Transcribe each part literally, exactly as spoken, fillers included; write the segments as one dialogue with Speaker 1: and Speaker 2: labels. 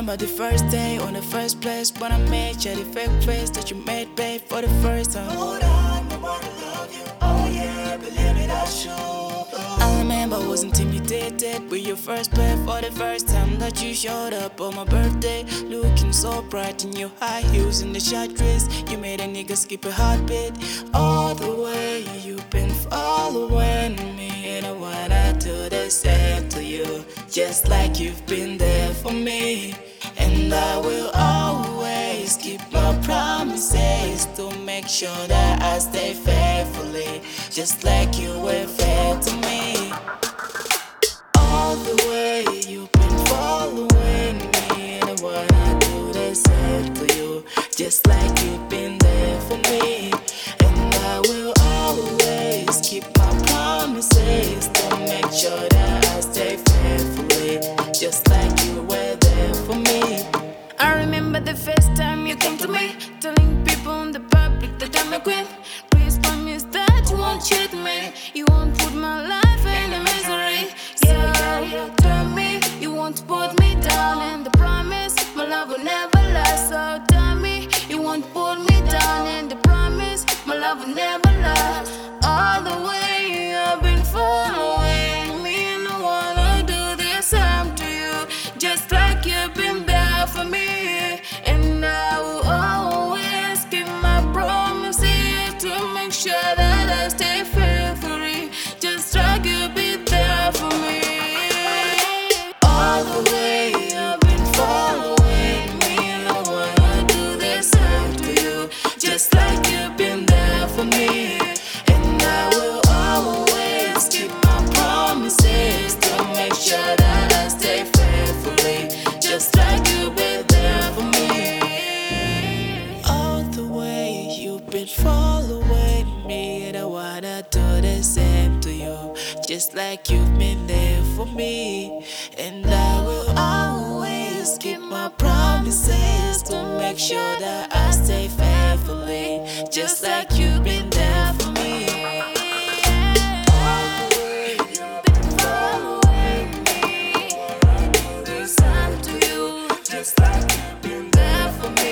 Speaker 1: remember the first day on the first place when I met you, the fake face that you made, babe, for the first time. Hold on, I wanna love you. Oh yeah, believe me, that's true. I remember I was intimidated with your first babe for the first time that you showed up on my birthday, looking so bright in your high heels and the short dress. You made a nigga skip a heartbeat. All the way you've been following me, and I wanna do the same to you, just like you've been there for me. And I will always keep my promises to make sure that I stay faithfully, just like you were fair to me. All the way you've been following me, and I wanna do the same to you, just like you've been there for me. And I will always keep my promises to make sure that I stay faithfully, just like you were there for me.
Speaker 2: I remember the first time you came to me, telling people in the public that I'm a queen. Please promise that you won't cheat me, you won't put my life in a misery. Yeah, tell me you won't put me down, and the promise my love will never last. So tell me you won't put me down, and the promise my love will never last. All the way you've been following me, and I wanna do the same to you, just like you've been there for me. And I will always keep my promises to make sure that I stay faithfully, just like you've been there for me.
Speaker 1: All the way you've been following me, and I wanna do the same to you, just like you've been there for me. And I will always keep my promises to make sure that I stay faithfully, just like you've been there for me. All the way you've been following me, and I wanna do the same to you, just like you've been there for me. And I will always keep my promises to make sure that I stay faithfully, just like you've been there for me. All the way you've been following me, I do the same to you, just like you've been there for me.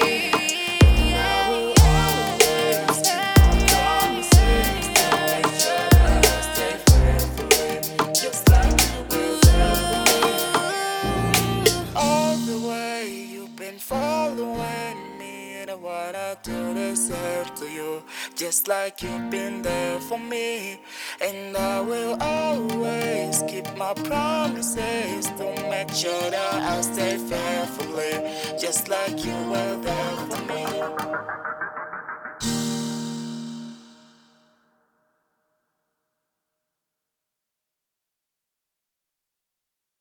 Speaker 1: Following me, and I wanna do the same to you, just like you've been there for me. And I will always keep my promises to make sure that I stay faithfully, just like you were there for me.